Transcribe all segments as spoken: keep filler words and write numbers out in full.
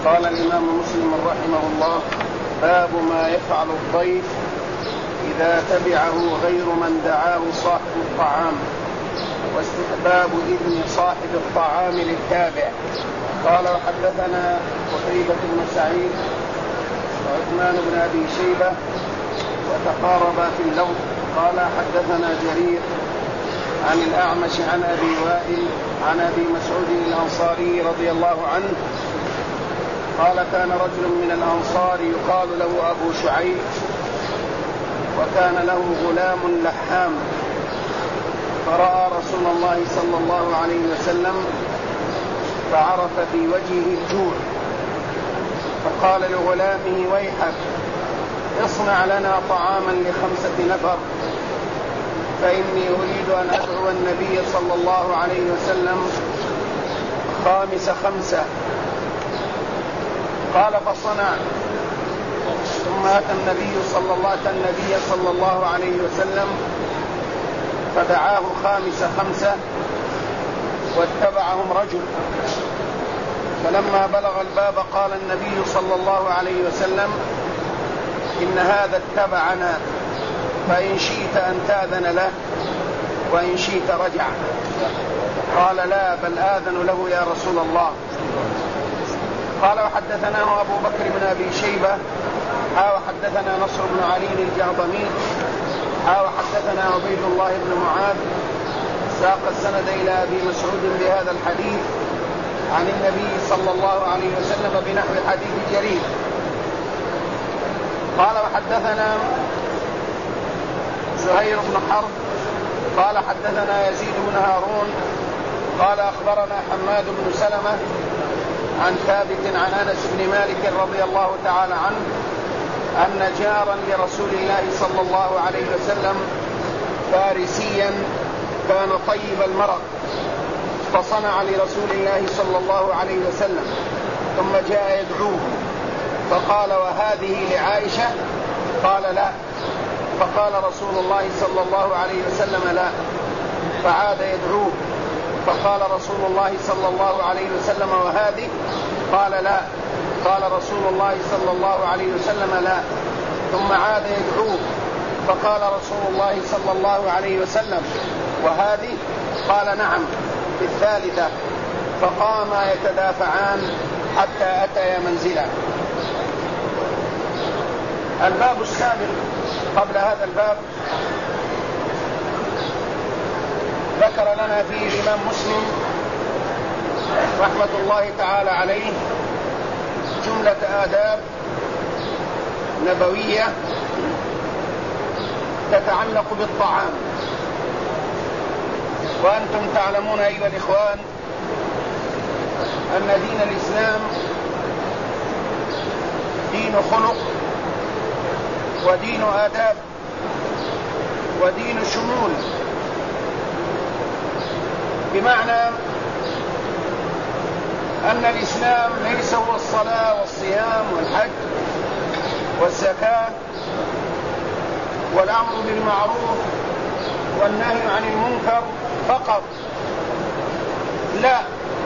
قال الإمام مسلم رحمه الله: باب ما يفعل الضيف إذا تبعه غير من دعاه صاحب الطعام، واستحباب إذن صاحب الطعام للتابع. قال: وحدثنا قتيبة بن سعيد وعثمان بن أبي شيبة وتقاربا في اللفظ. قال: حدثنا جرير عن الأعمش عن أبي وائل عن أبي مسعود الأنصاري رضي الله عنه قال: كان رجل من الأنصار يقال له أبو شعيب، وكان له غلام لحام، فرأى رسول الله صلى الله عليه وسلم فعرف في وجهه الجوع، فقال لغلامه: ويحك، اصنع لنا طعاما لخمسة نفر، فإني أريد أن أدعو النبي صلى الله عليه وسلم خامس خمسة. قال: فصنع. ثم أتى النبي صلى الله أتى النبي صلى الله عليه وسلم فدعاه خامس خمسة، واتبعهم رجل، فلما بلغ الباب قال النبي صلى الله عليه وسلم: إن هذا اتبعنا، فإن شئت أن تأذن له وإن شئت رجع. قال: لا، بل آذن له يا رسول الله. قال: وحدثناه أبو بكر بن أبي شيبة ها وحدثنا نصر بن علي الجهضمي ها وحدثنا عبيد الله بن معاذ، ساق السند إلى أبي مسعود بهذا الحديث عن النبي صلى الله عليه وسلم بنحو حديث جرير. قال: وحدثنا زهير بن حرب قال: حدثنا يزيد بن هارون قال: أخبرنا حماد بن سلمة عن ثابت عن أنس بن مالك رضي الله تعالى عنه أن جارا لرسول الله صلى الله عليه وسلم فارسيا كان طيب المرق، فصنع لرسول الله صلى الله عليه وسلم، ثم جاء يدعوه فقال: وهذه لعائشة؟ قال: لا. فقال رسول الله صلى الله عليه وسلم: لا. فعاد يدعوه فقال رسول الله صلى الله عليه وسلم: وهذه؟ قال: لا. قال رسول الله صلى الله عليه وسلم: لا. ثم عاد يدعوه فقال رسول الله صلى الله عليه وسلم: وهذه؟ قال: نعم. في الثالثة فقاما يتدافعان حتى أتيا منزلا. الباب السابق قبل هذا الباب ذكر لنا فيه الإمام مسلم رحمة الله تعالى عليه جملة آداب نبوية تتعلق بالطعام. وأنتم تعلمون أيها الإخوان أن دين الإسلام دين خلق ودين آداب ودين شمول، بمعنى أن الإسلام ليس هو الصلاة والصيام والحج والزكاة والأمر بالمعروف والنهي عن المنكر فقط، لا،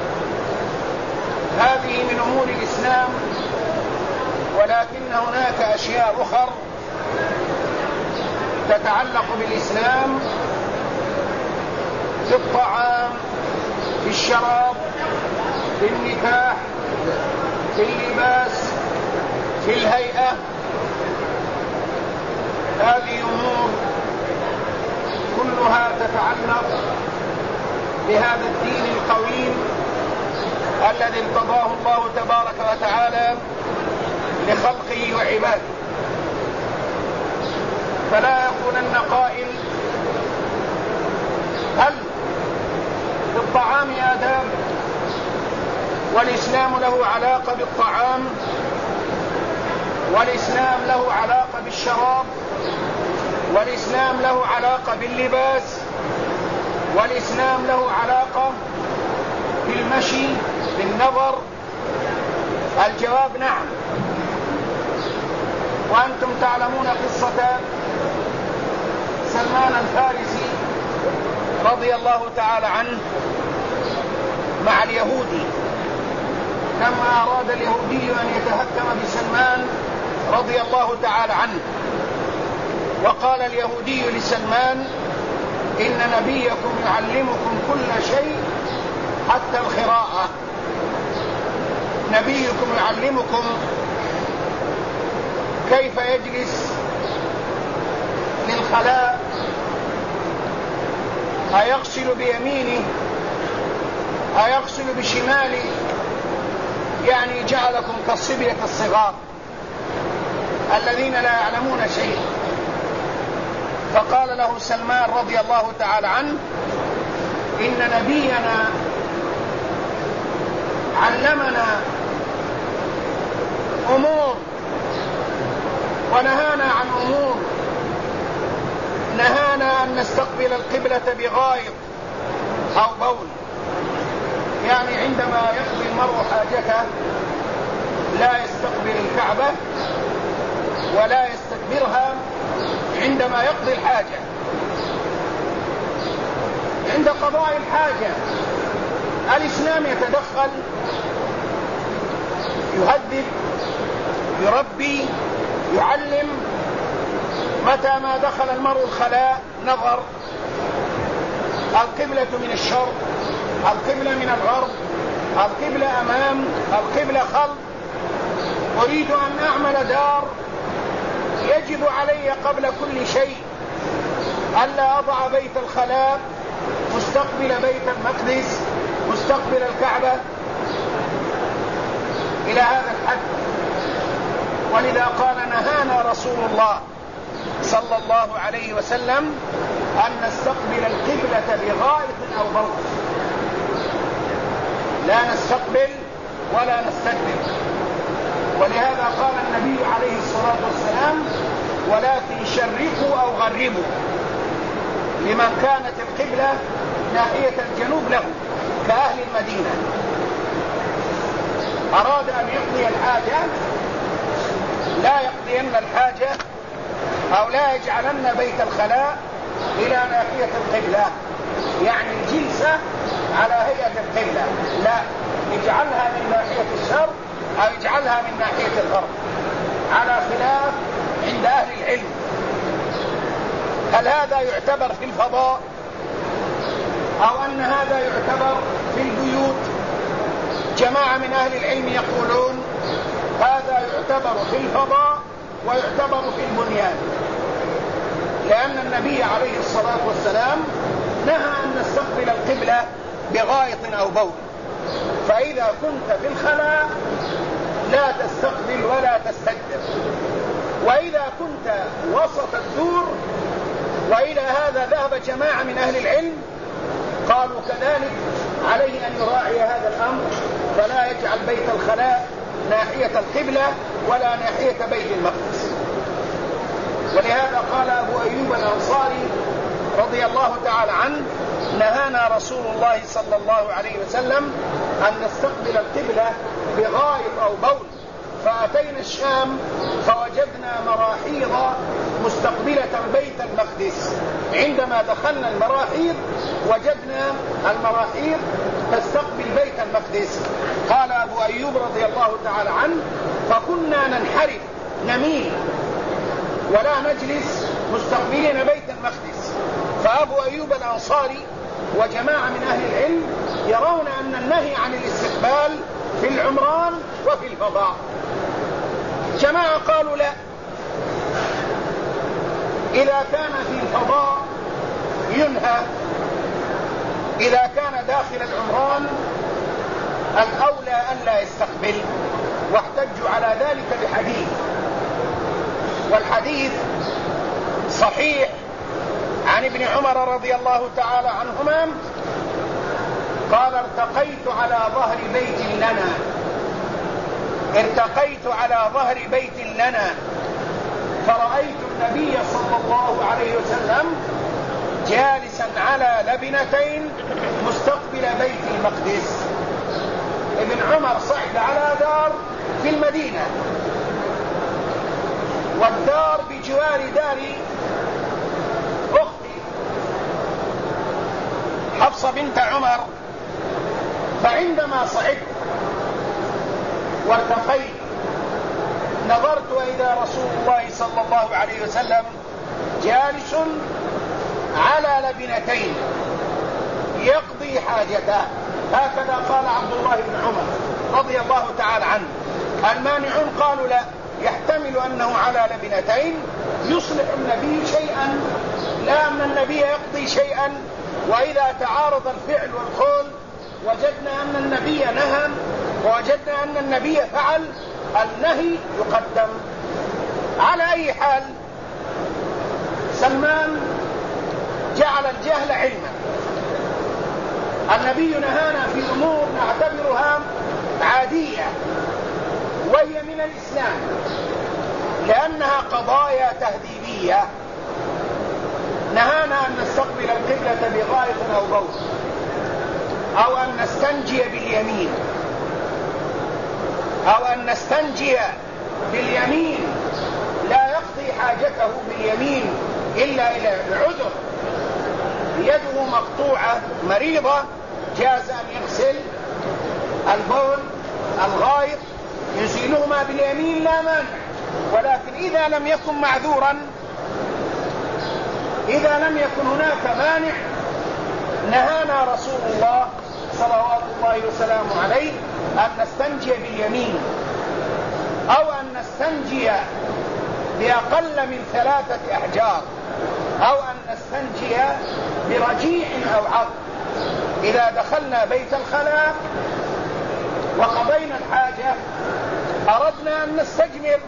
هذه من أمور الإسلام، ولكن هناك أشياء أخرى تتعلق بالإسلام في الطعام، في الشراب، في النكاح، في اللباس، في الهيئة. هذه أمور كلها تتعلق بهذا الدين القويم الذي ارتضاه الله تبارك وتعالى لخلقه وعباده. فلا يكونن قائل: هل في الطعام آداب والإسلام له علاقة بالطعام، والإسلام له علاقة بالشراب، والإسلام له علاقة باللباس، والإسلام له علاقة بالمشي، بالنظر؟ الجواب نعم. وأنتم تعلمون قصة سلمان الفارسي رضي الله تعالى عنه مع اليهودي لما أراد اليهودي أن يتهكم بسلمان رضي الله تعالى عنه، وقال اليهودي لسلمان: إن نبيكم يعلمكم كل شيء حتى القراءة. نبيكم يعلمكم كيف يجلس للخلاء، أيغسل بيمينه أيغسل بشماله، يعني جعلكم كالصبية الصغار الذين لا يعلمون شيء. فقال له سلمان رضي الله تعالى عنه: إن نبينا علمنا أمور ونهانا عن أمور. نهانا أن نستقبل القبلة بغائط أو بول، يعني عندما يقضي المرء حاجته لا يستقبل الكعبة ولا يستكبرها عندما يقضي الحاجة. عند قضاء الحاجة الإسلام يتدخل، يهذب، يربي، يعلم. متى ما دخل المرء الخلاء نظر القبلة من الشرق، القبلة من الغرب، القبلة أمام، القبلة خلف. أريد أن أعمل دار، يجب علي قبل كل شيء ألا أضع بيت الخلاء مستقبل بيت المقدس، مستقبل الكعبة إلى هذا الحد. ولذا قال: نهانا رسول الله صلى الله عليه وسلم أن نستقبل القبلة بغائط أو بول، لا نستقبل ولا نستكبر. ولهذا قال النبي عليه الصلاة والسلام: ولكن شرقوا أو غربوا، لمن كانت القبلة ناحية الجنوب له كأهل المدينة. أراد أن يقضي الحاجة لا يقضين الحاجة أو لا يجعلن بيت الخلاء إلى ناحية القبلة، يعني الجلسة على هيئة القبلة، لا، يجعلها من ناحية الشرق أو يجعلها من ناحية الغرب، على خلاف عند أهل العلم. هل هذا يعتبر في الفضاء أو أن هذا يعتبر في البيوت؟ جماعة من أهل العلم يقولون هذا يعتبر في الفضاء ويعتبر في البنيان، لأن النبي عليه الصلاة والسلام نهى أن نستقبل القبلة بغائط أو بول. فإذا كنت في الخلاء لا تستقبل ولا تستكبر، وإذا كنت وسط الدور، وإلى هذا ذهب جماعة من أهل العلم قالوا كذلك عليه أن يراعي هذا الأمر، فلا يجعل بيت الخلاء ناحية القبلة ولا ناحية بيت المقدس. ولهذا قال أبو أيوب الأنصاري رضي الله تعالى عنه: نهانا رسول الله صلى الله عليه وسلم أن نستقبل القبلة بغائط أو بول، فأتينا الشام فوجدنا مراحيض مستقبلة بيت المقدس. عندما دخلنا المراحيض وجدنا المراحيض تستقبل بيت المقدس. قال أبو أيوب رضي الله تعالى عنه: فكنا ننحرف نميل ولا نجلس مستقبلين بيت المقدس. فأبو أيوب الأنصاري وجماعة من أهل العلم يرون أن النهي عن الاستقبال في العمران وفي الفضاء. جماعة قالوا لا، إذا كان في الفضاء ينهى، إذا كان داخل العمران الأولى أن لا يستقبل. واحتجوا على ذلك بحديث، والحديث صحيح عن ابن عمر رضي الله تعالى عنهما قال: ارتقيت على ظهر بيت لنا ارتقيت على ظهر بيت لنا فرأيت النبي صلى الله عليه وسلم جالسا على لبنتين مستقبل بيت المقدس. ابن عمر صعد على دار في المدينة، والدار بجوار دار أختي حفصة بنت عمر. فعندما صعدت وارتقيت نظرت وإذا رسول الله صلى الله عليه وسلم جالس على لبنتين يقضي حاجته. هكذا قال عبد الله بن عمر رضي الله تعالى عنه. المانعون قالوا لا، يحتمل أنه على لبنتين يصلح النبي شيئا، لا أن النبي يقضي شيئا، وإذا تعارض الفعل والقول وجدنا أن النبي نهى ووجدنا أن النبي فعل، النهي يقدم. على أي حال سلمان جعل الجهل علما. النبي نهانا في أمور نعتبرها عادية وهي من الإسلام لأنها قضايا تهذيبية. نهانا أن نستقبل القبلة بغائط أو بول، أو أن نستنجي باليمين، أو أن نستنجي باليمين لا يقضي حاجته باليمين إلا إلى العذر، يده مقطوعة مريضة جاز أن يغسل البول الغائط يزيلهما باليمين لا مانع. ولكن إذا لم يكن معذورا، إذا لم يكن هناك مانع، نهانا رسول الله صلوات الله وسلامه عليه أن نستنجي باليمين، أو أن نستنجي بأقل من ثلاثة أحجار، أو أن نستنجي برجيع أو عظم. إذا دخلنا بيت الخلاء وقضينا الحاجة أردنا أن نستجمر،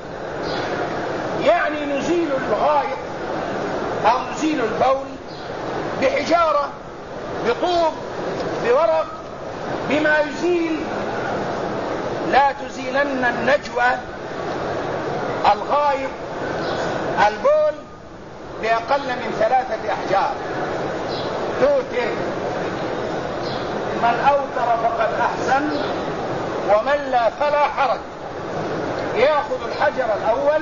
يعني نزيل الغائط أو نزيل البول بحجارة، بطوب، بورق، بما يزيل. لا تزيلن النجوى الغائط البول بأقل من ثلاثة أحجار. توتر، من أوتر فقد أحسن، ومن لا فلا حرج. يأخذ الحجر الأول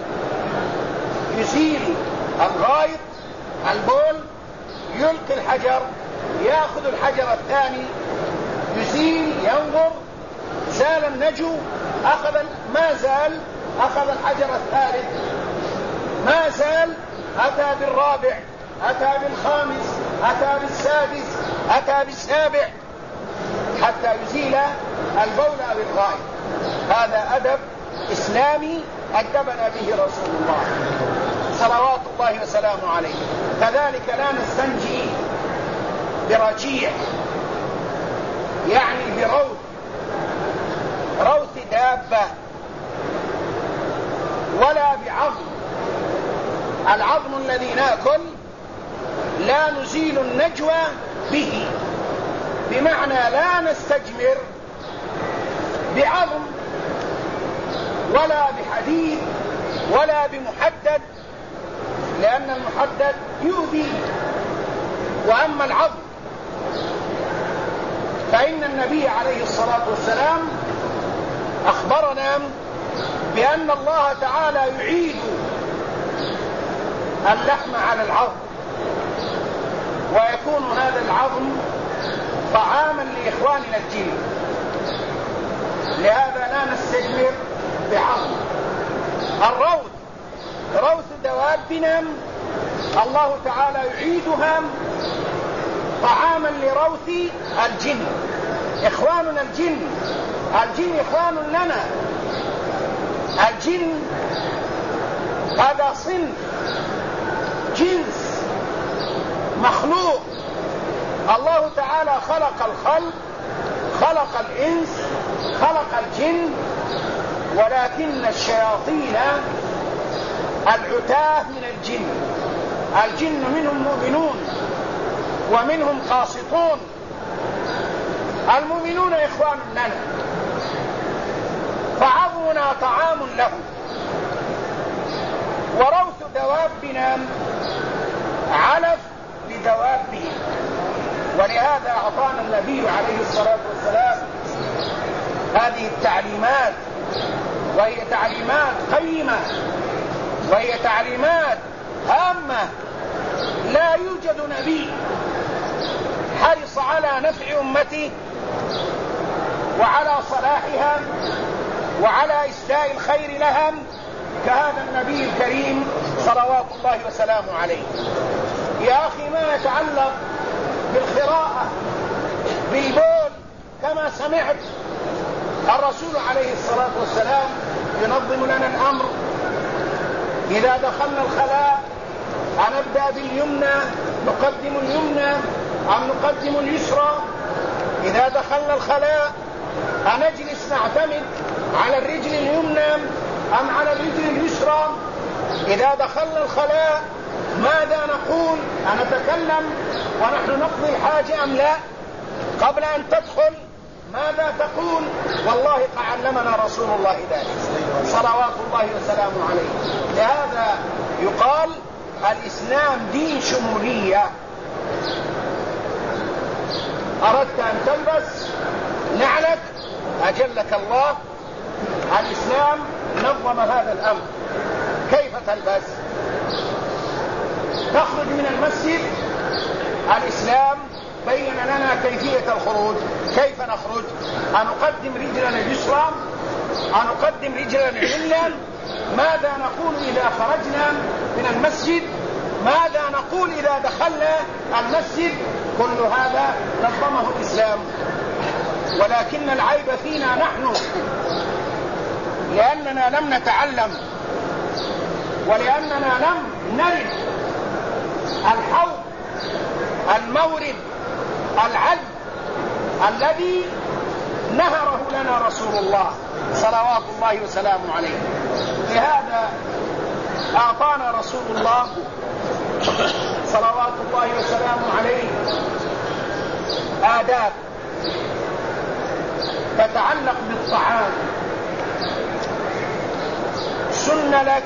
يزيل الغائط البول، يلقي الحجر، يأخذ الحجر الثاني يزيل، ينظر، زال النجو، أخذ ما زال، أخذ الحجر الثالث ما زال، أتى بالرابع، أتى بالخامس، أتى بالسادس، أتى بالسابع، حتى يزيل البول أو الغائط. هذا أدب إسلامي أدبنا به رسول الله صلوات الله وسلامه عليه. كذلك لا نستنجي برجيع، يعني بروث، روث دابة، ولا بعظم. العظم الذي ناكل لا نزيل النجوى به، بمعنى لا نستجمر بعظم ولا بحديد ولا بمحدد، لأن المحدد يؤذي. وأما العظم فإن النبي عليه الصلاة والسلام أخبرنا بأن الله تعالى يعيد اللحم على العظم، ويكون هذا العظم طعاما لإخواننا الجن. لهذا لا نستجمر بعظم. الروث، روث دوابنا الله تعالى يعيدها طعاما لروث الجن. إخواننا الجن، الجن إخوان لنا. الجن هذا صنف، جنس، مخلوق. الله تعالى خلق الخلق، خلق الإنس، خلق الجن، ولكن الشياطين العتاه من الجن. الجن منهم مؤمنون ومنهم قاسطون. المؤمنون إخوان لنا، فعظمنا طعام لهم. وروث دوابنا علف لدوابهم. ولهذا أعطانا النبي عليه الصلاة والسلام هذه التعليمات، وهي تعليمات قيمة، وهي تعليمات هامة. لا يوجد نبي حرص على نفع أمته وعلى صلاحها وعلى إسداء الخير لها كهذا النبي الكريم صلوات الله وسلامه عليه. يا أخي ما يتعلق بالقراءة بالبول كما سمعت الرسول عليه الصلاة والسلام ينظم لنا الأمر. إذا دخلنا الخلاء أنبدأ باليمنى نقدم اليمنى أم نقدم اليسرى؟ إذا دخلنا الخلاء أنجلس نعتمد على الرجل اليمنى أم على الرجل اليسرى؟ إذا دخلنا الخلاء ماذا نقول؟ أنتكلم ونحن نقضي الحاجة أم لا؟ قبل أن تدخل ماذا تقول؟ والله علمنا رسول الله ذلك صلوات الله وسلامه عليه. لهذا يقال الإسلام دين شمولية. أردت أن تلبس نعلك أجلك الله، الإسلام نظم هذا الأمر. كيف تلبس؟ تخرج من المسجد، الإسلام بين لنا كيفية الخروج. كيف نخرج؟ أنقدم رجلنا اليسرى، أنقدم رجلنا اليمنى؟ ماذا نقول إذا خرجنا من المسجد؟ ماذا نقول إذا دخلنا المسجد؟ كل هذا نظمه الإسلام. ولكن العيب فينا نحن، لأننا لم نتعلم ولأننا لم نرد الحوض المورد العذب الذي نهره لنا رسول الله صلوات الله وسلامه عليه. لهذا أعطانا رسول الله صلوات الله وسلامه عليه آداب تتعلق بالطعام. سن لك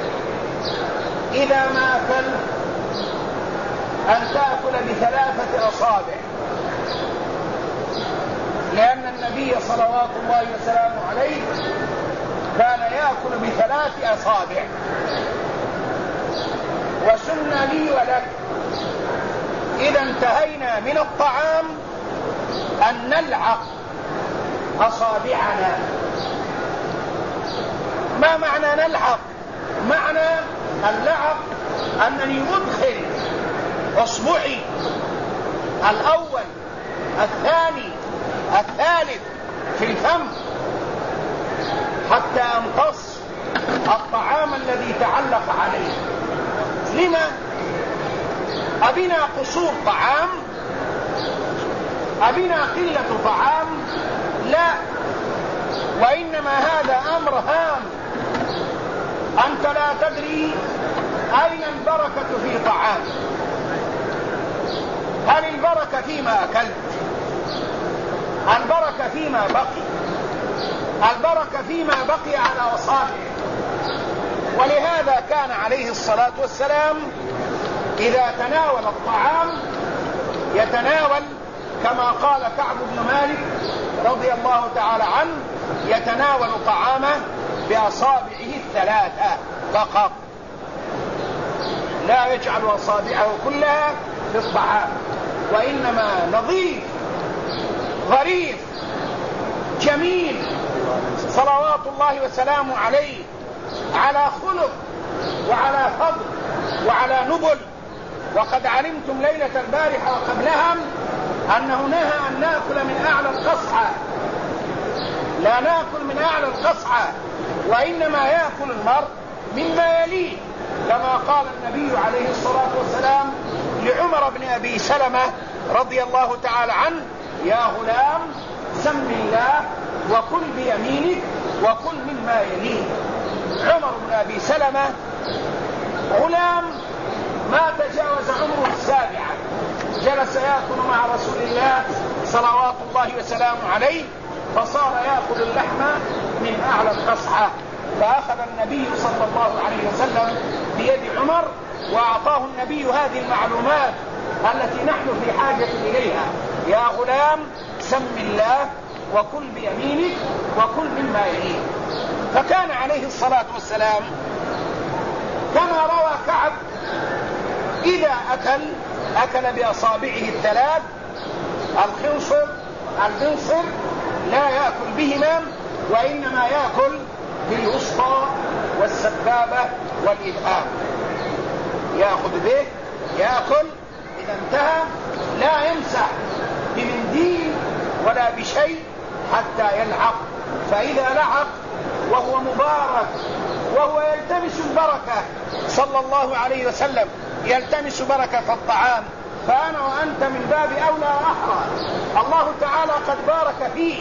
إذا ما أكلت أن تأكل بثلاثة أصابع، لأن النبي صلوات الله وسلامه عليه كان يأكل بثلاث أصابع. وسن لي ولك إذا انتهينا من الطعام أن نلعق أصابعنا. ما معنى نلعق؟ معنى اللعق أنني أدخل أصبعي الأول الثاني الثالث في الفم حتى أمتص الطعام الذي تعلق عليه. لما؟ أبنا قصور طعام؟ أبنا قلة طعام؟ لا، وإنما هذا أمر هام. أنت لا تدري أين البركة في طعام. هل البركة فيما أكلت؟ البركة فيما بقي، البركة فيما بقي على أصابعه. ولهذا كان عليه الصلاة والسلام إذا تناول الطعام يتناول كما قال كعب بن مالك رضي الله تعالى عنه، يتناول طعامه بأصابعه الثلاثة فقط، لا يجعل أصابعه كلها في الطعام، وإنما نظيف ظريف جميل صلوات الله وسلامه عليه، على خلق وعلى فضل وعلى نبل. وقد علمتم ليلة البارحة وقبلها أنه نهى أن نأكل من أعلى القصعة، لا نأكل من أعلى القصعة، وإنما يأكل المرء مما يليه، كما قال النبي عليه الصلاة والسلام لعمر بن أبي سلمة رضي الله تعالى عنه: يا غلام سم الله وكل بيمينك وكل مما يليه. عمر بن أبي سلمة غلام ما تجاوز عمره السابعة، جلس يأكل مع رسول الله صلوات الله وسلامه عليه، فصار يأكل اللحم من أعلى القصعة، فأخذ النبي صلى الله عليه وسلم بيد عمر وأعطاه النبي هذه المعلومات التي نحن في حاجة إليها: يا غلام سم الله وكل بيمينك وكل مما يليك. فكان عليه الصلاة والسلام كما روى كعب إذا أكل أكل بأصابعه الثلاث: الخنصر، البنصر، لا يأكل بهما، وإنما يأكل بالوسطى والسبابة والإبهام، يأخذ به يأكل، إذا انتهى لا يمسح بمنديل ولا بشيء حتى يلعق، فإذا لعق وهو مبارك وهو يلتمس البركة صلى الله عليه وسلم، يلتمس بركة الطعام، فأنا وأنت من باب أولى وأحرى. الله تعالى قد بارك فيه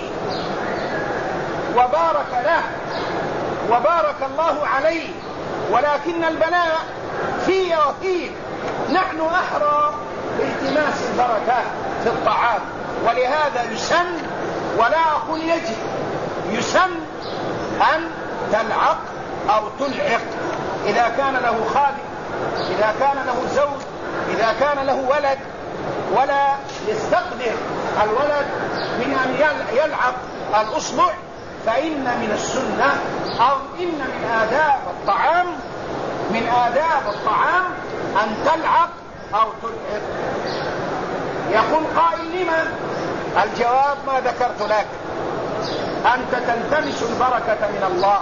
وبارك له وبارك الله عليه، ولكن البلاء في وفيه، نحن أحرى بالتماس البركات في الطعام. ولهذا يسن، ولا أقول يجب، يسن أن تلعق أو تلعق إذا كان له خادم، إذا كان له زوج، إذا كان له ولد، ولا يستقدر الولد من أن يلعق الأصبع، فإن من السنة أو إن من آداب الطعام من آداب الطعام أن تلعق أو تلعق. يقول قائل لما؟ الجواب ما ذكرت لك، أنت تلتمس البركة من الله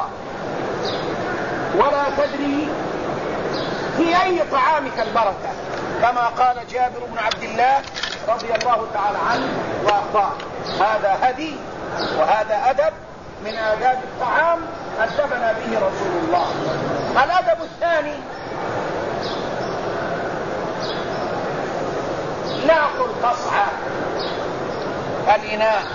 ولا تدري في أي طعامك البركة، كما قال جابر بن عبد الله رضي الله تعالى عنه وأرضاه. هذا هدي وهذا أدب من آداب الطعام أدبنا به رسول الله. الأدب الثاني لاق القصعة الإناء.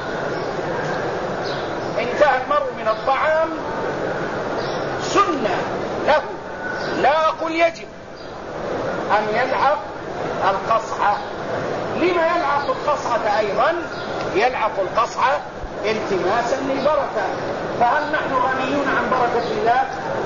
انتهى المرء من الطعام، سنة له، لا أقول يجب، أن يلعق القصعة. لما يلعق القصعة أيضا؟ يلعق القصعة التماسا للبركة. فهل نحن غنيون عن بركة الله؟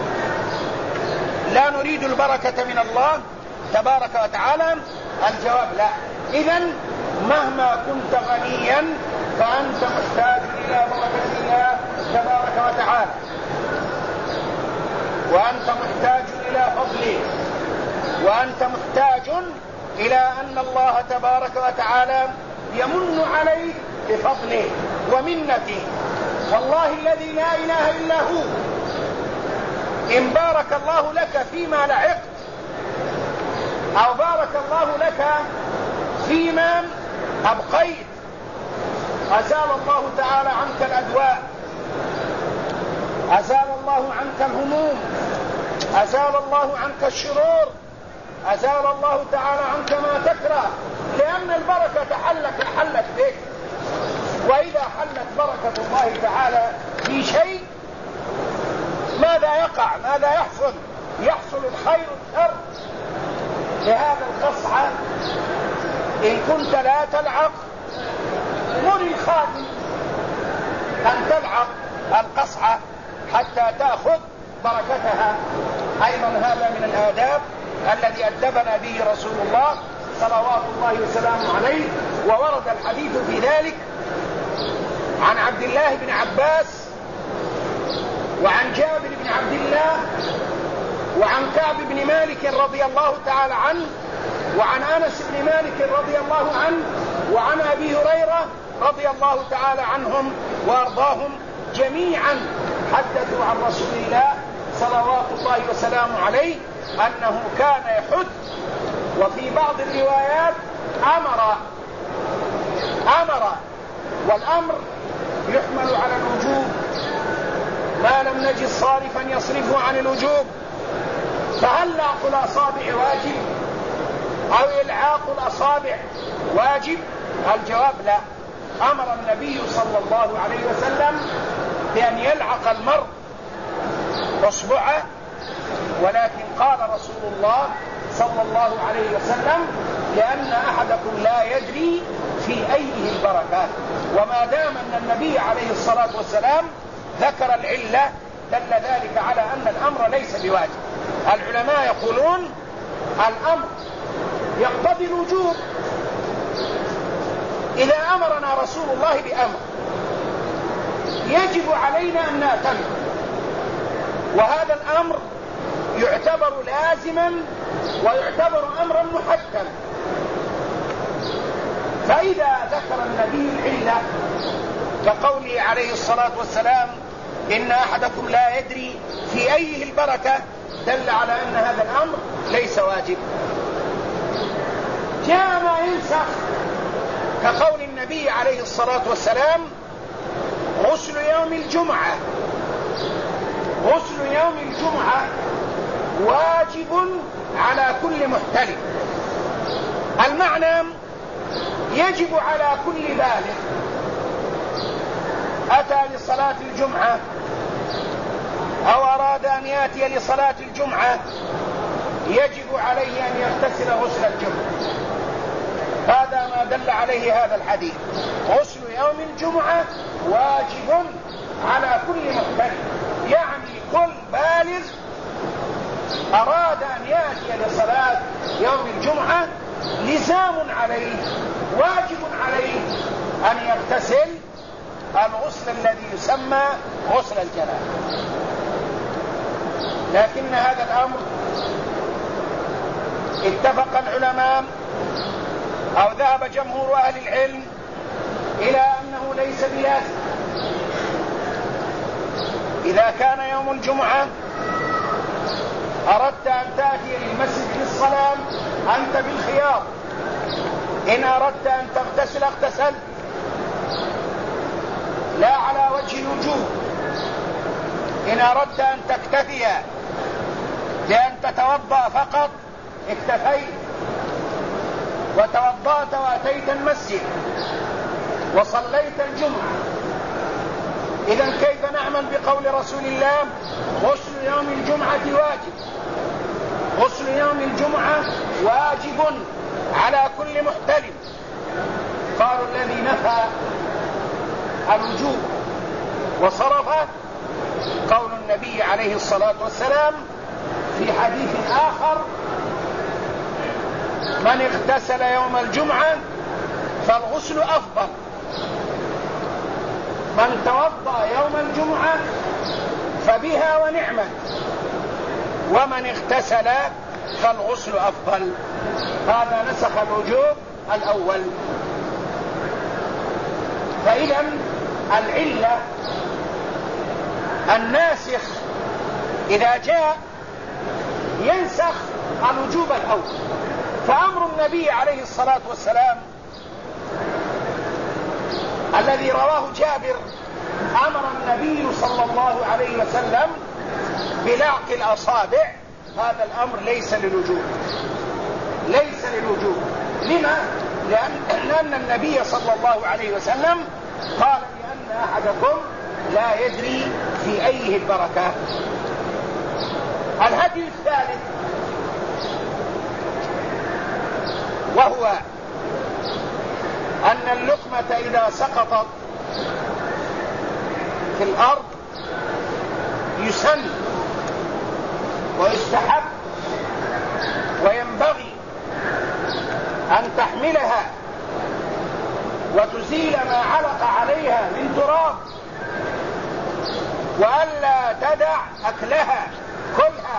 لا نريد البركة من الله تبارك وتعالى؟ الجواب لا. إذن مهما كنت غنيا فأنت محتاج إلى بركة الله تبارك وتعالى، وأنت محتاج إلى فضله، وأنت محتاج إلى أن الله تبارك وتعالى يمن عليك بفضله ومنته. والله الذي لا إله إلا هو، إن بارك الله لك فيما لعقت أو بارك الله لك فيما أبقيت، أزال الله تعالى عنك الأدواء، أزال الله عنك الهموم، أزال الله عنك الشرور، أزال الله تعالى عنك ما تكره، لأن البركة حلت حلت بك. وإذا حلت بركة الله تعالى في شيء ماذا يقع؟ ماذا يحصل؟ يحصل الخير والشر. لهذا القصعة إن كنت لا تلعق مر الخادم أن تلعق القصعة حتى تأخذ بركتها. أيضا هذا من الآداب الذي أدبنا به رسول الله صلوات الله وسلامه عليه. وورد الحديث في ذلك عن عبد الله بن عباس وعن جابر بن عبد الله وعن كعب بن مالك رضي الله تعالى عنه وعن أنس بن مالك رضي الله عنه وعن أبي هريرة رضي الله تعالى عنهم وأرضاهم جميعا، حدثوا عن رسول الله صلوات الله وسلامه عليه أنه كان يحث، وفي بعض الروايات أمر أمر والأمر يحمل على الوجوب ما لم نجد صارفا يصرفه عن الوجوب. فهل لعق الأصابع واجب أو إلعاق الأصابع واجب؟ الجواب لا. أمر النبي صلى الله عليه وسلم بأن يلعق المرء أصبعه، ولكن قال رسول الله صلى الله عليه وسلم لأن أحدكم لا يدري في أيه البركات. وما دام أن النبي عليه الصلاة والسلام ذكر العلة دل ذلك على أن الأمر ليس بواجب. العلماء يقولون الأمر يقتضي الوجوب. إذا أمرنا رسول الله بأمر يجب علينا أن نأتمر، وهذا الأمر يعتبر لازما ويعتبر أمرا محتما. فإذا ذكر النبي العلة كقوله عليه الصلاة والسلام إن أحدكم لا يدري في أيه البركة، دل على أن هذا الأمر ليس واجب. جاء ما ينسخ كقول النبي عليه الصلاة والسلام غسل يوم الجمعة، غسل يوم الجمعة واجب على كل محتلم. المعنى يجب على كل بالغ أتى لصلاة الجمعة أو أراد أن يأتي لصلاة الجمعة، يجب عليه أن يغتسل غسل الجمعة. هذا ما دل عليه هذا الحديث، غسل يوم الجمعة واجب على كل محتلم، يعني كل بالغ أراد أن يأتي لصلاة يوم الجمعة لزام عليه، واجب عليه أن يغتسل الغسل الذي يسمى غسل الجنابة. لكن هذا الأمر اتفق العلماء أو ذهب جمهور أهل العلم إلى أنه ليس بلازم. إذا كان يوم الجمعة أردت أن تأتي للمسجد للصلاة أنت بالخيار، إن أردت أن تغتسل اغتسل لا على وجه الوجوب، إن أردت أن تكتفي بأن تتوضأ فقط اكتفيت وتوضأت وأتيت المسجد وصليت الجمعة. إذن كيف نعمل بقول رسول الله غسل يوم الجمعة واجب؟ غسل يوم الجمعة واجب على كل محتلم. قالوا الذي نفى الوجوب وصرفه قول النبي عليه الصلاة والسلام في حديث آخر من اغتسل يوم الجمعة فالغسل أفضل، من توضأ يوم الجمعة فبها ونعمة، ومن اغتسل فالغسل أفضل. هذا نسخ الوجوب الأول. فإذا العلة الناسخ إذا جاء ينسخ الوجوب الأول. فأمر النبي عليه الصلاة والسلام الذي رواه جابر أمر النبي صلى الله عليه وسلم بلعق الأصابع، هذا الأمر ليس للوجوب، ليس للوجوب. لما؟ لأن, لأن النبي صلى الله عليه وسلم قال لأن أحدكم لا يدري في أيه البركة. الهدي الثالث وهو أن اللقمة إذا سقطت في الأرض يسن ويستحب وينبغي أن تحملها وتزيل ما علق عليها من تراب، وألا تدع أكلها كلها،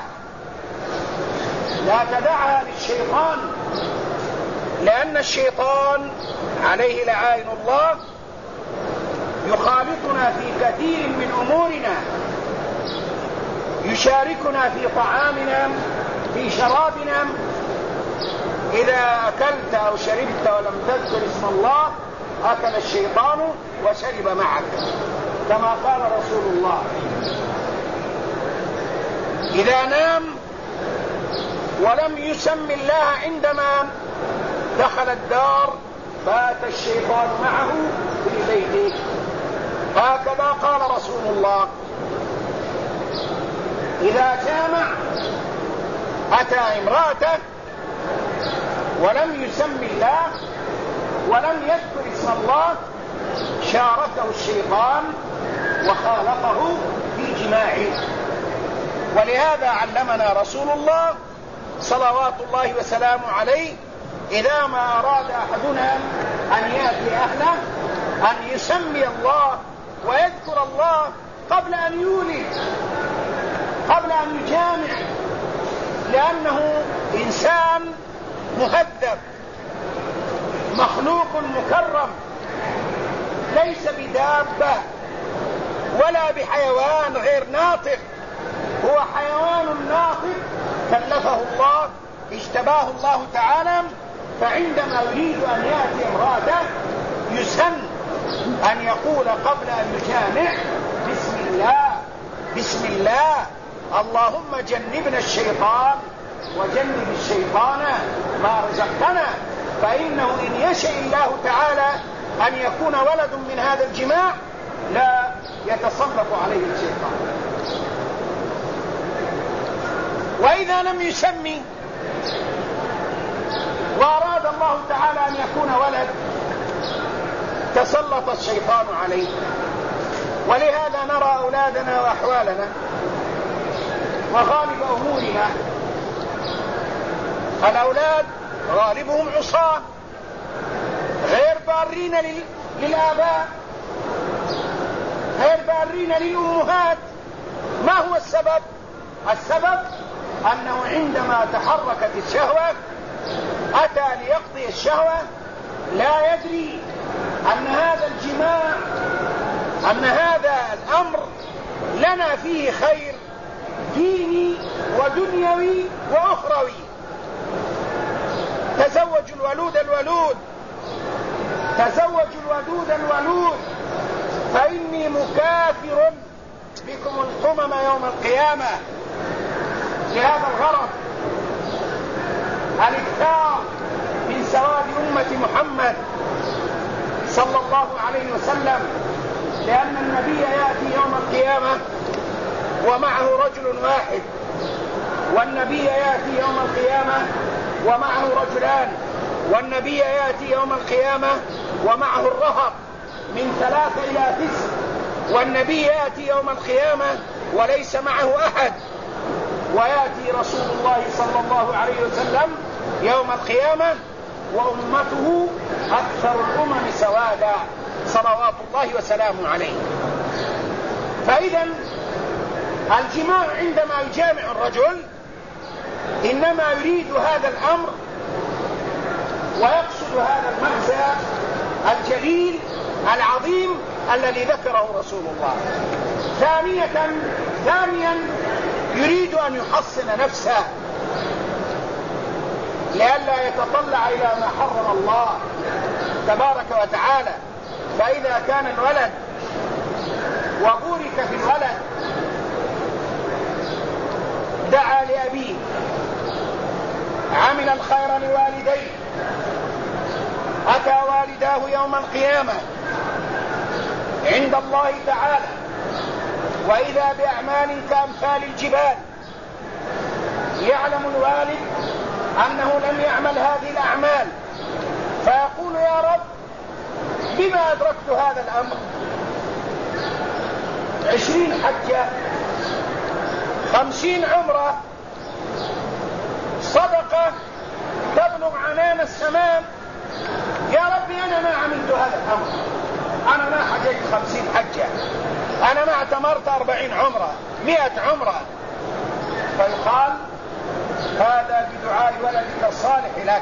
لا تدعها للشيطان، لأن الشيطان عليه لعائن الله يخالطنا في كثير من أمورنا، يشاركنا في طعامنا في شرابنا. إذا أكلت أو شربت ولم تذكر اسم الله أكل الشيطان وشرب معك، كما قال رسول الله. إذا نام ولم يسم الله عندما دخل الدار بات الشيطان معه في بيته، هكذا قال رسول الله. إذا جامع أتى امرأته ولم يسم الله ولم يذكر اسم الله شاركه الشيطان وخالطه في جماعه. ولهذا علمنا رسول الله صلوات الله وسلامه عليه إذا ما أراد أحدنا أن يأتي أهله أن يسمي الله ويذكر الله قبل أن يولد، قبل أن يجامع، لأنه إنسان مهذب مخلوق مكرم، ليس بدابة ولا بحيوان غير ناطق، هو حيوان ناطق كلفه الله، اجتباه الله تعالى. فعندما يريد أن يأتي امرأته يسن أن يقول قبل أن يجامع بسم الله بسم الله اللهم جنبنا الشيطان وجنب الشيطان ما رزقتنا، فإنه إن يشاء الله تعالى أن يكون ولد من هذا الجماع لا يتسلط عليه الشيطان. وإذا لم يسمي وأراد الله تعالى أن يكون ولد تسلط الشيطان عليه. ولهذا نرى أولادنا وأحوالنا وغالب أمورنا الأولاد غالبهم عصاة غير بارين للآباء غير بارين للأمهات. ما هو السبب؟ السبب أنه عندما تحركت الشهوة أتى ليقضي الشهوة لا يدري أن هذا الجماع أن هذا الأمر لنا فيه خير ديني ودنيوي وأخروي. تزوجوا الولود الولود تزوجوا الودود الولود فإني مكافر بكم الأمم يوم القيامة. لهذا الغرض الاكثار من سواد أمة محمد صلى الله عليه وسلم، لأن النبي يأتي يوم القيامة ومعه رجل واحد، والنبي يأتي يوم القيامة ومعه رجلان، والنبي يأتي يوم القيامة ومعه الرهط من ثلاثة إلى تسع، والنبي يأتي يوم القيامة وليس معه أحد، ويأتي رسول الله صلى الله عليه وسلم يوم القيامة وأمته أكثر الأمم سوادا صلوات الله وسلامه عليه. فإذا الجماع عندما يجامع الرجل إنما يريد هذا الأمر ويقصد هذا المغزى الجليل العظيم الذي ذكره رسول الله. ثانية ثانيا يريد أن يحصن نفسه لئلا يتطلع إلى ما حرم الله تبارك وتعالى. فإذا كان الولد وبورك في الولد دعا لأبيه، عمل الخير لوالديه، أتى والداه يوم القيامة عند الله تعالى وإذا بأعمال كأمثال الجبال، يعلم الوالد أنه لم يعمل هذه الأعمال فيقول يا رب بما أدركت هذا الأمر؟ عشرين حجة، خمسين عمرة، صدقة تبلغ عنان السماء، يا ربي أنا ما عملت هذا الأمر، أنا ما حجيت خمسين حجة، أنا ما اعتمرت أربعين عمرة، مئة عمرة. فيقال هذا بدعاء ولدك الصالح لك،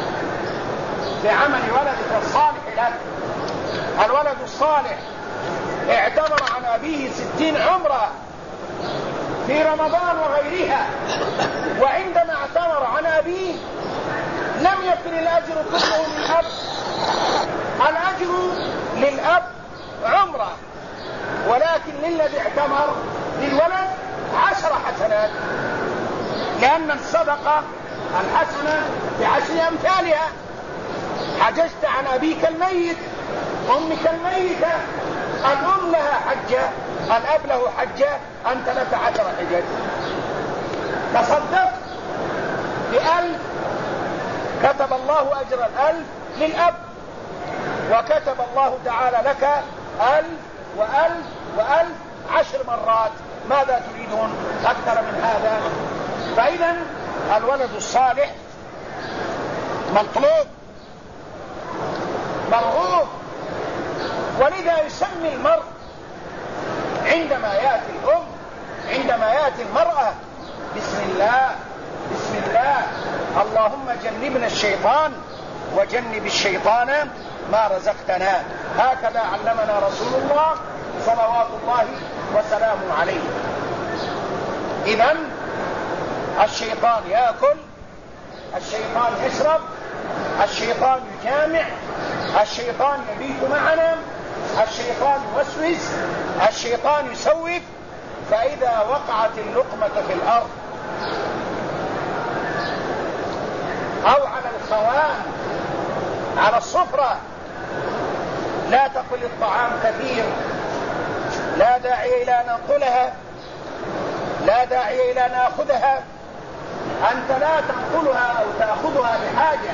بعمل ولدك الصالح لك. الولد الصالح اعتمر عن أبيه ستين عمرة في رمضان وغيرها، وعندما اعتمر عن أبيه لم يكن الأجر كله للأب، الأجر للأب عمرة، ولكن للذي اعتمر للولد عشر حسنات، لأن الصدقة الحسنة بعشر أمثالها. حججت عن أبيك الميت، أمك الميتة، الأم لها حجة، الأب له حجة، أنت لك عشر حجج. تصدق بألف كتب الله أجر الألف للأب، وكتب الله تعالى لك ألف وألف وألف عشر مرات. ماذا تريدون أكثر من هذا؟ فإذا الولد الصالح مطلوب مرغوب، ولذا يسمي المرء عندما يأتي الأم عندما يأتي المرأة بسم الله بسم الله اللهم جنبنا الشيطان وجنب الشيطان ما رزقتنا. هكذا علمنا رسول الله صلوات الله وسلامه عليه. إذن الشيطان يأكل، الشيطان يشرب، الشيطان يجامع، الشيطان يبيت معنا، الشيطان يوسوس، الشيطان يسوف. فإذا وقعت اللقمة في الأرض أو على الخوان على الصفرة لا تقل الطعام كثير، لا داعي إلى أن ننقلها، لا داعي إلى أن نأخذها. أنت لا تنقلها أو تأخذها بحاجة،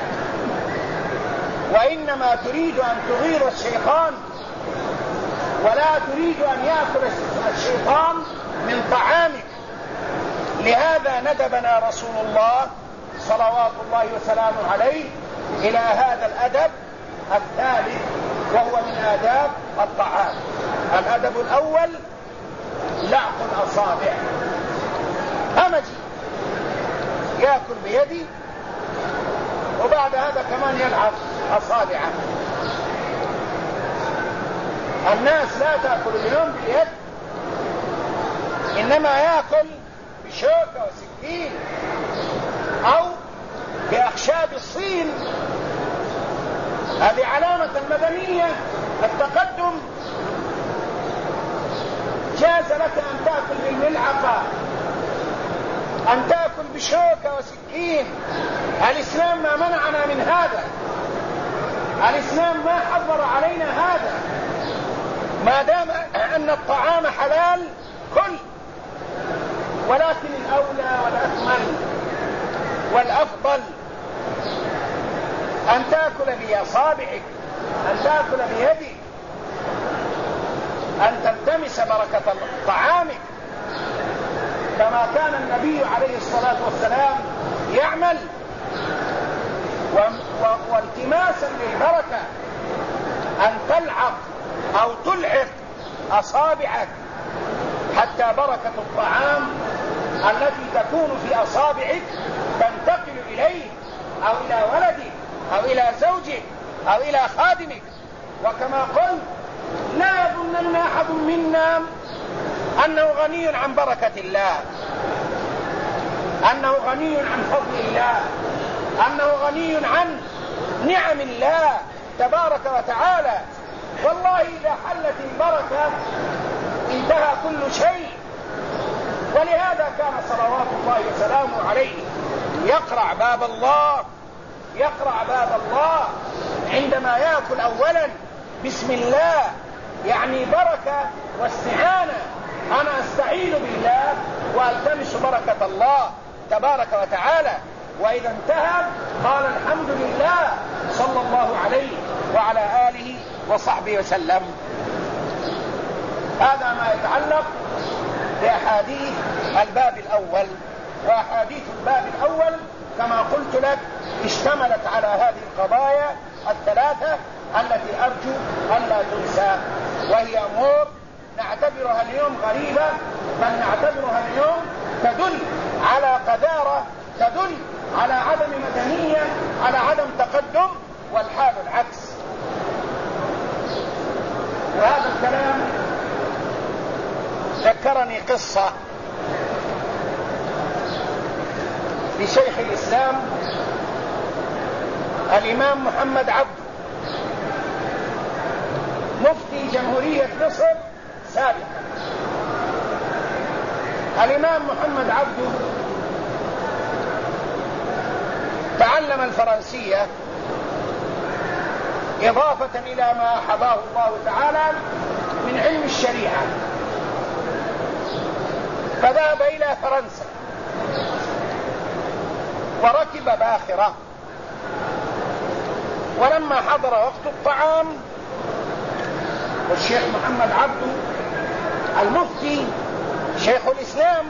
وإنما تريد أن تغير الشيطان، ولا تريد أن يأكل الشيطان من طعامك. لهذا ندبنا رسول الله صلوات الله وسلامه عليه إلى هذا الأدب الثالث، وهو من آداب الطعام. الأدب الأول لعق الأصابع، همجي يأكل بيدي وبعد هذا كمان يلعق أصابعه. الناس لا تأكل اليوم باليد، إنما يأكل بشوكة وسكين أو بأخشاب الصين. هذه علامة المدنية التقدم. جاز لك أن تأكل بالملعقة، أن تأكل بشوكة وسكين. الإسلام ما منعنا من هذا، الإسلام ما حضر علينا هذا. ما دام أن الطعام حلال كل، ولكن الأولى والأكمل والأفضل أن تأكل بأصابعك، أن تأكل بيدك، أن تلتمس بركة طعامك، كما كان النبي عليه الصلاة والسلام يعمل. والتماسا للبركة أن تلعق أو تلعق أصابعك حتى بركة الطعام التي تكون في أصابعك تنتقل إليه أو إلى ولدك أو إلى زوجك أو إلى خادمك. وكما قلت لا يظنن أحد منا أنه غني عن بركة الله، أنه غني عن فضل الله، أنه غني عن نعم الله تبارك وتعالى. والله إذا حلت البركة انتهى كل شيء. ولهذا كان صلوات الله وسلامه عليه يقرع باب الله، يقرع باب الله عندما يأكل أولا بسم الله، يعني بركة واستعانة. أنا أستعين بالله وألتمس بركة الله تبارك وتعالى. وإذا انتهى قال الحمد لله صلى الله عليه وعلى آله وصحبه وسلم. هذا ما يتعلق بأحاديث الباب الأول. وأحاديث الباب الأول كما قلت لك اشتملت على هذه القضايا الثلاثة التي أرجو أن لا تنسى، وهي أمور نعتبرها اليوم غريبة، بل نعتبرها اليوم تدل على قذارة، تدل على عدم مدنية، على عدم تقدم، والحال العكس. وهذا الكلام ذكرني قصة لشيخ الإسلام الإمام محمد عبده مفتي جمهورية مصر سابقا. الإمام محمد عبده تعلم الفرنسية إضافة إلى ما حباه الله تعالى من علم الشريعة، فذهب إلى فرنسا وركب باخرة. ولما حضر وقت الطعام والشيخ محمد عبده المفتي شيخ الإسلام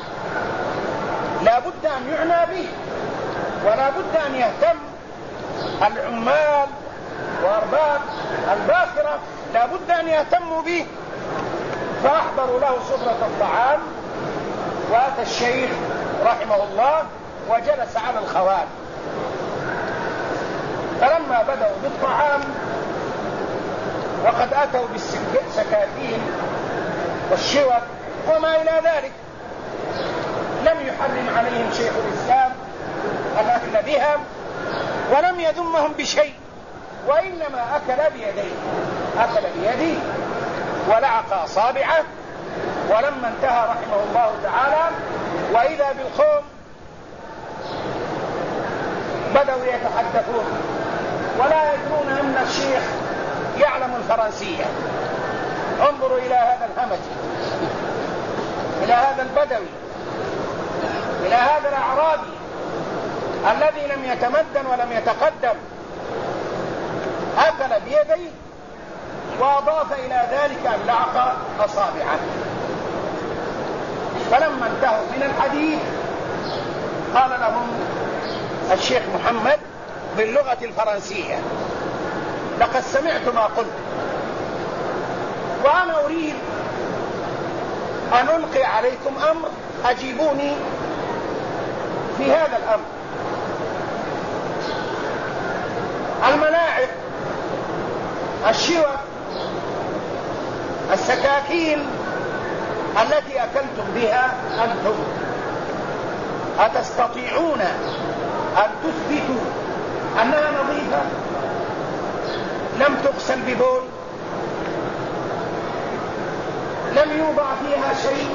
لا بد أن يعنى به، ولا بد أن يهتم العمال وأرباب الباخرة، لا بد أن يهتموا به. فأحضروا له سفرة الطعام، وأتى الشيخ رحمه الله وجلس على الخوان. فلما بدأوا بالطعام وقد أتوا بالسكاكين والشوك وما إلى ذلك. لم يحرم عليهم شيخ الإسلام الأكل بها ولم يذمهم بشيء، وإنما أكل بيديه، أكل بيده ولعق أصابعه. ولما انتهى رحمه الله تعالى وإذا بالقوم بدأوا يتحدثون ولا يدرون أن الشيخ يعلم الفرنسية. انظروا إلى هذا الهمج، إلى هذا البدوي، إلى هذا الأعرابي الذي لم يتمدن ولم يتقدم، أكل بيديه وأضاف إلى ذلك أن لعق أصابعه. فلما انتهوا من الحديث قال لهم الشيخ محمد باللغة الفرنسية: لقد سمعت ما قلت، وأنا أريد أن ألقي عليكم أمر، أجيبوني في هذا الأمر. الملاعب، الشوك، السكاكين التي أكلتم بها أنتم، أتستطيعون أن تثبتوا أنها نظيفة لم تغسل ببول، لم يوضع فيها شيء،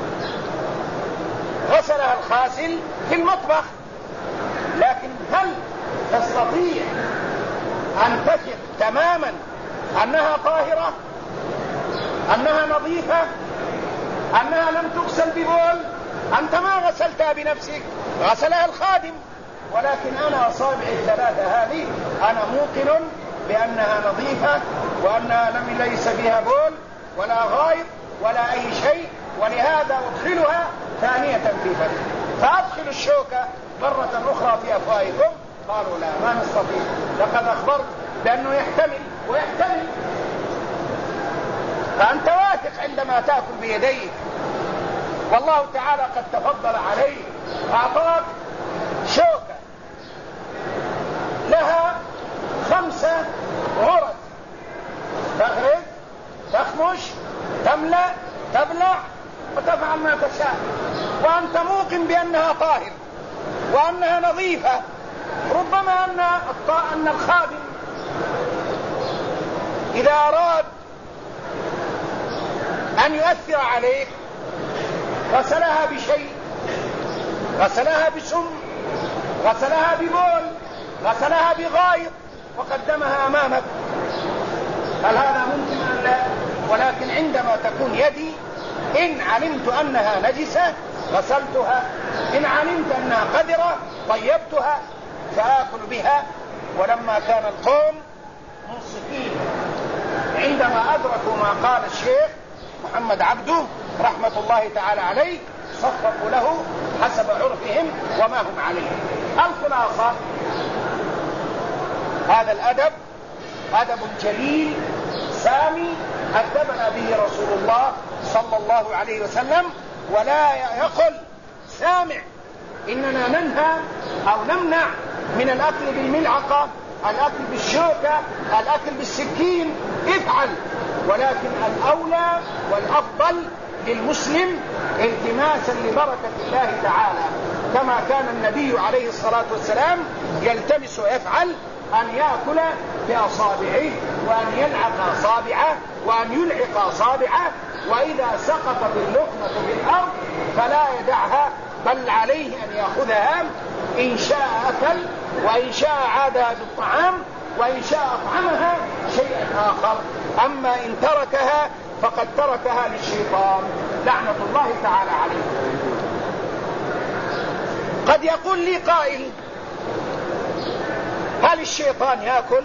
غسلها الغاسل في المطبخ؟ لكن هل تستطيع أن تثق تماما أنها طاهرة، أنها نظيفة، أنها لم تغسل ببول؟ أنت ما غسلتها بنفسك، غسلها الخادم. ولكن أنا أصابع الثلاثة هذه أنا موقن بأنها نظيفة وأنها لم ليس بها بول ولا غائط ولا أي شيء، ولهذا أدخلها ثانية في فمي. فأدخل الشوكة مرة أخرى في أفواهكم. قالوا لا، ما نستطيع، لقد أخبرت بأنه يحتمل ويحتمل. فأنت واثق عندما تأكل بيديك، والله تعالى قد تفضل عليك، أعطاك شوكة لها خمسة غرز، تغرز، تخمش، تملأ، تبلع، وتفعل ما تشاء، وأنت موقن بأنها طاهر وأنها نظيفة. ربما أن أن الخادم إذا أراد أن يؤثر عليك غسلها بشيء، غسلها بسم، غسلها ببول، غسلها بغائط وقدمها أمامك. هل هذا ممكن أم لا؟ ولكن عندما تكون يدي إن علمت أنها نجسة غسلتها، إن علمت أنها قذرة طيبتها فآكل بها. ولما كان القوم منصفين عندما أدركوا ما قال الشيخ محمد عبده رحمة الله تعالى عليه صفقوا له حسب عرفهم وما هم عليه. الخلاصة هذا الأدب أدب جليل سامي أدبنا به رسول الله صلى الله عليه وسلم. ولا يقل سامع إننا ننهى أو نمنع من الأكل بالملعقة، الأكل بالشوكة، الأكل بالسكين، افعل. ولكن الأولى والأفضل للمسلم التماسا لبركة الله تعالى كما كان النبي عليه الصلاة والسلام يلتمس ويفعل، أن يأكل بأصابعه وأن يلعق أصابعه وأن يلعق أصابعه، وإذا سقطت اللقمة بالأرض فلا يدعها بل عليه أن يأخذها، إن شاء أكل وإن شاء عادها بالطعام وإن شاء أطعمها شيئا آخر. أما إن تركها فقد تركها للشيطان لعنة الله تعالى عليه. قد يقول لي قائل: هل الشيطان يأكل؟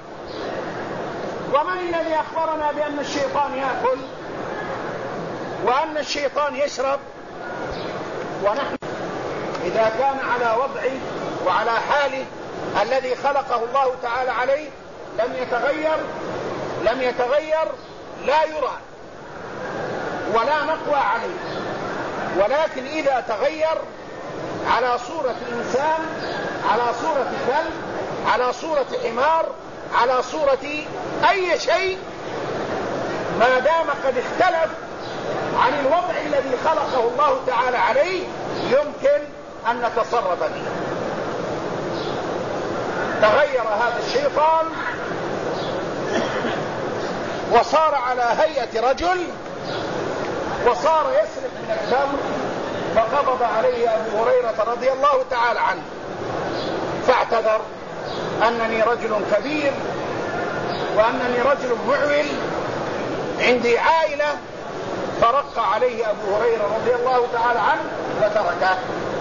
ومن الذي أخبرنا بأن الشيطان يأكل وأن الشيطان يشرب؟ ونحن إذا كان على وضعه وعلى حاله الذي خلقه الله تعالى عليه لم يتغير لم يتغير لا يرى ولا نقوى عليه، ولكن إذا تغير على صورة إنسان، على صورة كلب، على صورة حمار، على صورة أي شيء ما دام قد اختلف عن الوضع الذي خلقه الله تعالى عليه يمكن أن نتصرف به. تغير هذا الشيطان وصار على هيئة رجل وصار يسرق من التمر، فقبض عليه أبو هريرة رضي الله تعالى عنه فاعتذر أنني رجل كبير وأنني رجل معول عندي عائلة، فرق عليه أبو هريرة رضي الله تعالى عنه وتركه.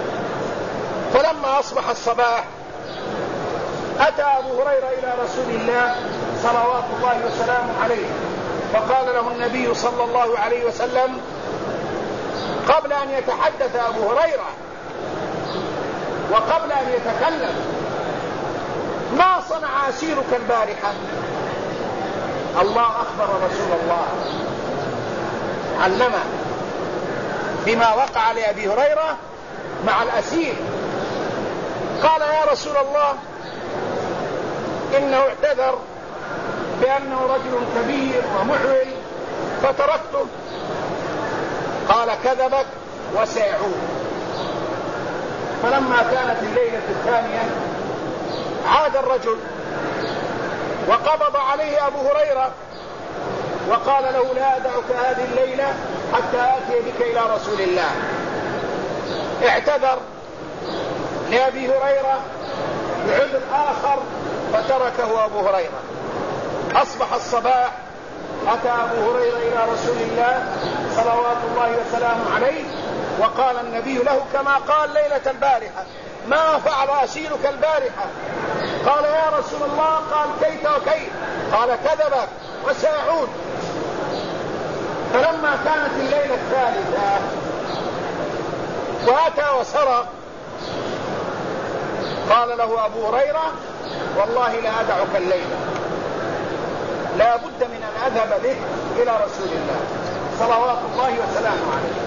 فلما أصبح الصباح أتى أبو هريرة إلى رسول الله صلوات الله وسلامه عليه، فقال له النبي صلى الله عليه وسلم قبل أن يتحدث أبو هريرة وقبل أن يتكلم: ما صنع أسيرك البارحة؟ الله أخبر رسول الله، علمه بما وقع لأبي هريرة مع الأسير. قال: يا رسول الله إنه اعتذر بأنه رجل كبير ومعول فتركته. قال: كذبك وسيعود. فلما كانت الليلة الثانية عاد الرجل وقبض عليه أبو هريرة وقال له: لا أدعك هذه الليلة حتى آتي بك إلى رسول الله. اعتذر لأبي هريرة بعذر آخر فتركه أبو هريرة. أصبح الصباح أتى أبو هريرة إلى رسول الله صلوات الله وسلامه عليه وقال النبي له كما قال ليلة البارحة: ما فعل أسيرك البارحة؟ قال: يا رسول الله قال كيت وكيت. قال: كذبك وسيعود. فلما كانت الليلة الثالثة وأتى وسرق قال له أبو هريرة: والله لا أدعك الليلة، لا بد من أن أذهب بك إلى رسول الله صلوات الله وسلامه عليه.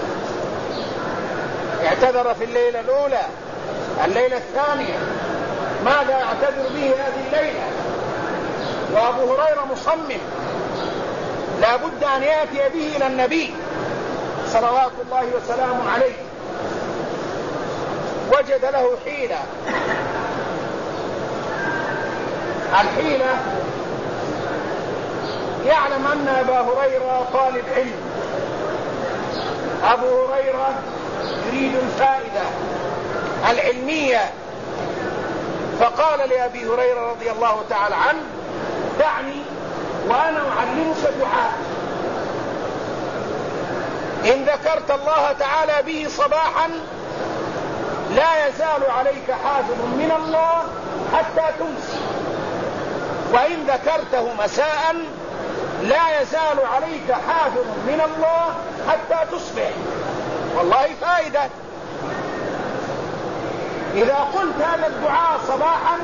اعتذر في الليلة الأولى. الليلة الثانية ماذا يعتذر به هذه الليلة؟ وأبو هريرة مصمم لا بد أن يأتي به إلى النبي صلوات الله وسلامه عليه. وجد له حيلة. الحيلة يعلم أن أبا هريرة طالب علم، أبو هريرة يريد الفائدة العلمية، فقال لأبي هريرة رضي الله تعالى عنه: دعني وأنا أعلمك دعاء إن ذكرت الله تعالى به صباحا لا يزال عليك حافظ من الله حتى تمسي، وإن ذكرته مساء لا يزال عليك حافظ من الله حتى تصبح. والله فائدة. إذا قلت هذا الدعاء صباحا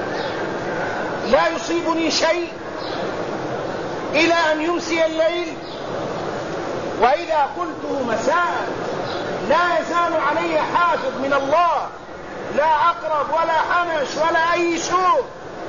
لا يصيبني شيء إلى أن يمسي الليل، وإذا قلته مساء لا يزال علي حافظ من الله، لا عقرب ولا حنش ولا أي سوء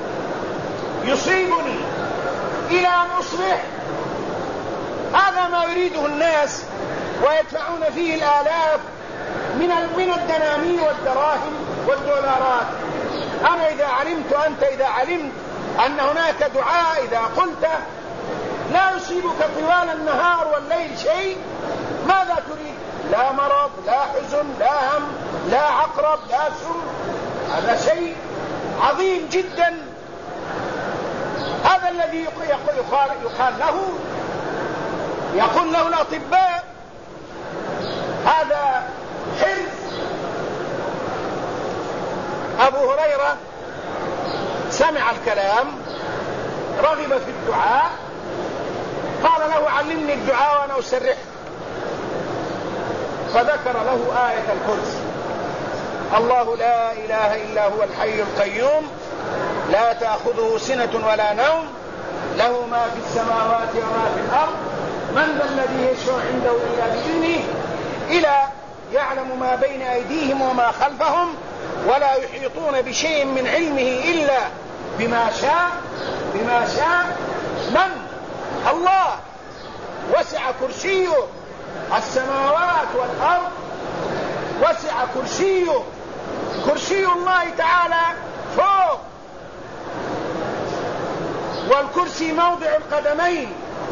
يصيبني إلى أن أصبح. هذا ما يريده الناس ويدفعون فيه الآلاف من من الدنانير والدراهم والدولارات. أنا إذا علمت أنت إذا علمت أن هناك دعاء إذا قلته لا يصيبك طوال النهار والليل شيء، ماذا تريد؟ لا مرض، لا حزن، لا هم، لا عقرب، لا سم. هذا شيء عظيم جدا. هذا الذي يقال, يقال له يقول له الأطباء هذا حرز. أبو هريرة سمع الكلام، رغب في الدعاء، قال له: علمني الدعاء وأنا أسرح. فذكر له آية الكرسي: الله لا إله إلا هو الحي القيوم لا تأخذه سنة ولا نوم له ما في السماوات وما في الأرض من ذا الذي يشفع عنده إلا بإذنه إلى يعلم ما بين أيديهم وما خلفهم ولا يحيطون بشيء من علمه إلا بما شاء. بما شاء من؟ الله. وسع كرسيه السماوات والأرض، وسع كرسيه، كرسي الله تعالى فوق، والكرسي موضع القدمين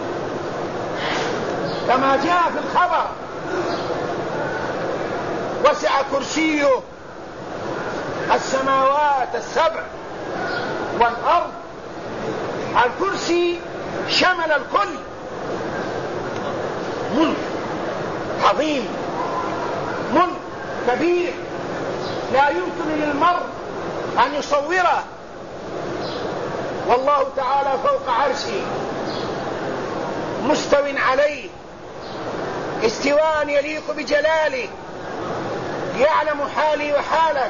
كما جاء في الخبر. وسع كرسيه السماوات السبع والأرض. الكرسي شمل الكل، ملك عظيم، ملك كبير لا يمكن للمرء أن يصوره. والله تعالى فوق عرشه مستو عليه استواء يليق بجلاله، يعلم حالي وحالك،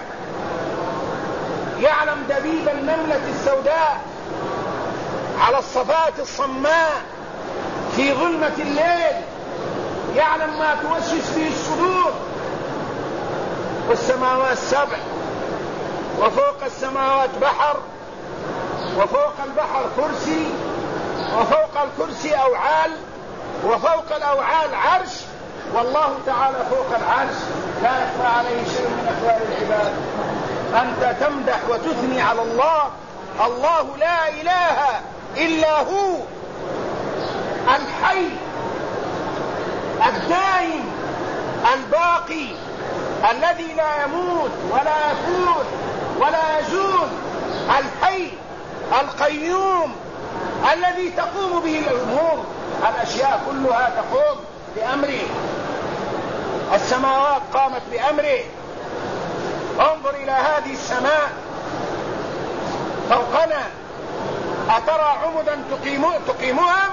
يعلم دبيب النملة السوداء على الصفات الصماء في ظلمة الليل، يعلم ما توسوس فيه الصدور. والسماوات سبع، وفوق السماوات بحر، وفوق البحر كرسي، وفوق الكرسي أوعال، وفوق الأوعال عرش، والله تعالى فوق العرش لا يخفى عليه شيء من أحوال العباد. أنت تمدح وتثني على الله، الله لا إله إلا هو الحي الدائم الباقي الذي لا يموت ولا يفوت ولا يزول، الحي القيوم الذي تقوم به الأمور، الأشياء كلها تقوم بأمره. السماوات قامت بأمره. انظر إلى هذه السماء فوقنا، أترى عمدا تقيمها؟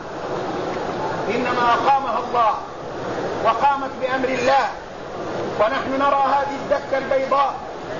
إنما أقامها الله وقامت بأمر الله. ونحن نرى هذه الدكة البيضاء،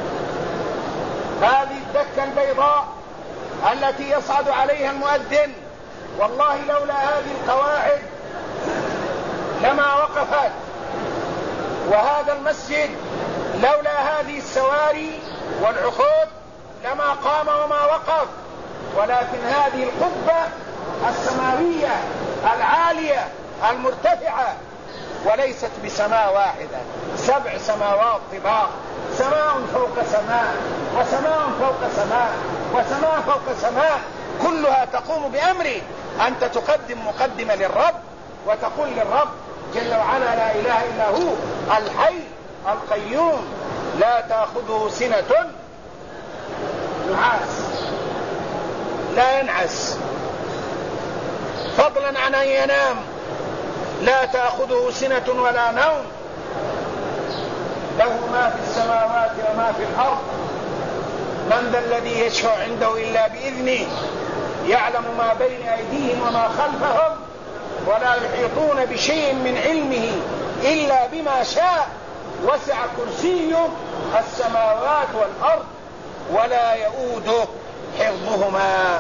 هذه الدكة البيضاء التي يصعد عليها المؤذن، والله لولا هذه القواعد لما وقفت، وهذا المسجد لولا هذه السواري والعقود لما قام وما وقف. ولكن هذه القبة السماوية العالية المرتفعة، وليست بسماء واحدة، سبع سماوات طباق، سماء فوق سماء، وسماء فوق سماء، وسماء فوق سماء، كلها تقوم بأمره. أنت تقدم مقدمة للرب وتقول للرب جل وعلا لا إله إلا هو الحي القيوم لا تأخذه سنة نعاس، لا ينعس، فضلا عن أن ينام، لا تأخذه سنة ولا نوم، له ما في السماوات وما في الأرض. من ذا الذي يشفع عنده إلا بإذنه، يعلم ما بين أيديهم وما خلفهم، ولا يحيطون بشيء من علمه إلا بما شاء. وسع كرسيه السماوات والأرض ولا يؤوده حفظهما.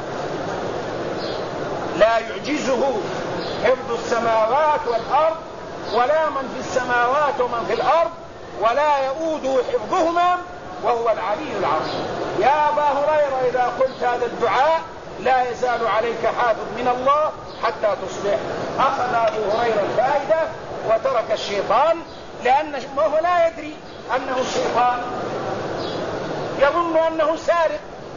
لا يعجزه حفظ السماوات والأرض، ولا من في السماوات ومن في الأرض، ولا يؤوده حفظهما وهو العلي العظيم. يا أبا هريرة إذا قلت هذا الدعاء لا يزال عليك حافظ من الله حتى تصبح. أخذ أبو هريرة الفائدة وترك الشيطان، لأنه لا يدري أنه شيطان، يظن أنه سارق،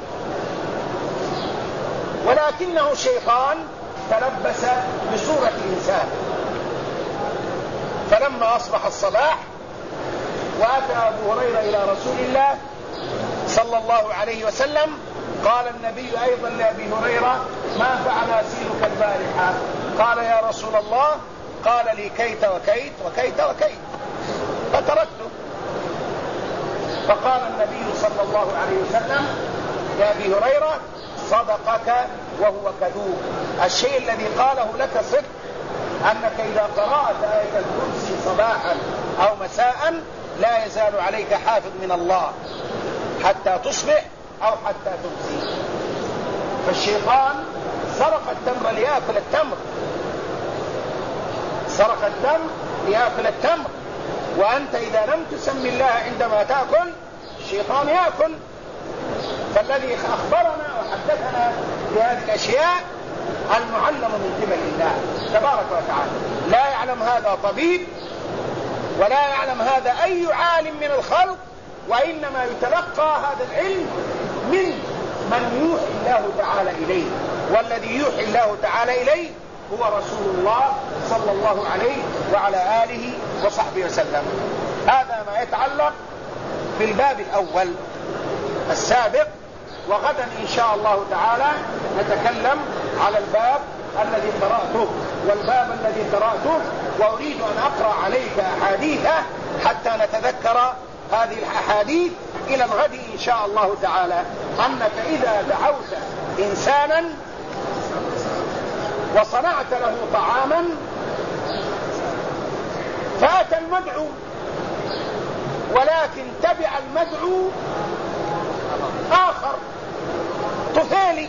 ولكنه شيطان تلبس بصورة إنسان. فلما أصبح الصباح وأتى أبو هريرة إلى رسول الله صلى الله عليه وسلم، قال النبي أيضا لأبي هريرة ما فعل أسيرك البارحة؟ قال يا رسول الله، قال لي كيت وكيت وكيت وكيت، فتركته. فقال النبي صلى الله عليه وسلم لأبي هريرة صدقك وهو كذوب. الشيء الذي قاله لك صدق، أنك إذا قرأت آية الكرسي صباحا أو مساء لا يزال عليك حافظ من الله حتى تصبح أو حتى تمسي. فالشيطان سرق التمر ليأكل التمر، سرق التمر ليأكل التمر، وأنت إذا لم تسمي الله عندما تأكل الشيطان يأكل. فالذي أخبرنا وحدثنا بهذه الأشياء المعلم من قبل الله تبارك وتعالى. لا يعلم هذا طبيب ولا يعلم هذا أي عالم من الخلق، وإنما يتلقى هذا العلم من من يوحي الله تعالى إليه، والذي يوحي الله تعالى إليه هو رسول الله صلى الله عليه وعلى آله وصحبه وسلم. هذا ما يتعلق بالباب الأول السابق، وغدا إن شاء الله تعالى نتكلم على الباب الذي قرأته والباب الذي قرأته، وأريد أن أقرأ عليك أحاديثه حتى نتذكر هذه الأحاديث إلى الغد إن شاء الله تعالى. أنك إذا دعوت إنسانا وصنعت له طعاما فأتى المدعو، ولكن تبع المدعو آخر طفيلي،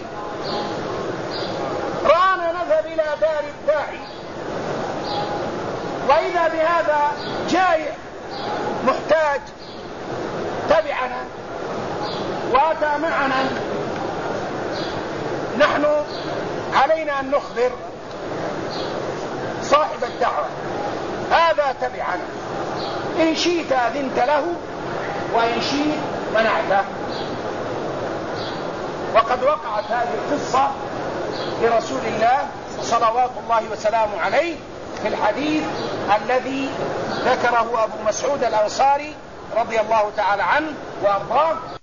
رأنا نذهب إلى دار الداعي وإذا بهذا جائع محتاج تبعنا وأتى معنا، نحن علينا أن نخبر صاحب الدعوة هذا تبعنا، إن شئت أذنت له وإن شئت منعته. وقد وقعت هذه القصة لرسول الله صلوات الله وسلامه عليه في الحديث الذي ذكره أبو مسعود الأنصاري رضي الله تعالى عنه وأرضاه